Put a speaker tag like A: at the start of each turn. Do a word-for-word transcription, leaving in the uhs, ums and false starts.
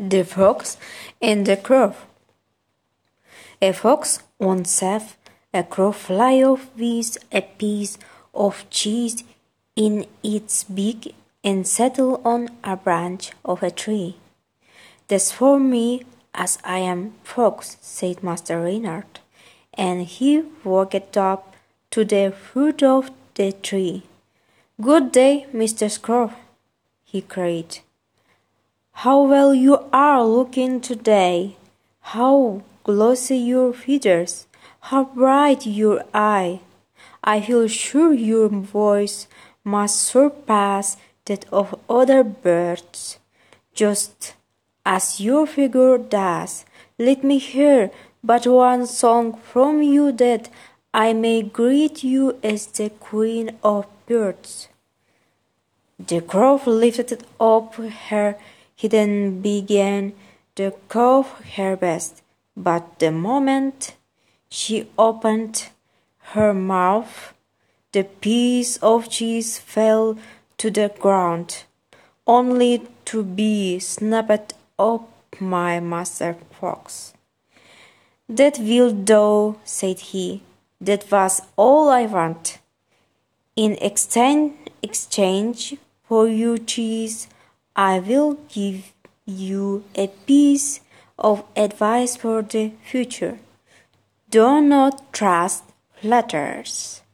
A: The Fox and the Crow. A fox once saw a crow fly off with a piece of cheese in its beak and settle on a branch of a tree. "That's for me, as I am fox," said Master Reynard, and he walked up to the foot of the tree. "Good day, Mister Crow," he cried. "How well you are looking today! How glossy your feathers! How bright your eye! I feel sure your voice must surpass that of other birds, just as your figure does. Let me hear but one song from you, that I may greet you as the Queen of Birds." The crow lifted up her head and began to caw her best, but the moment she opened her mouth, the piece of cheese fell to the ground, only to be snapped up by Master Fox. "That will do," said he. "That was all I want. In exchange for your cheese, I will give you a piece of advice for the future. Do not trust flatterers."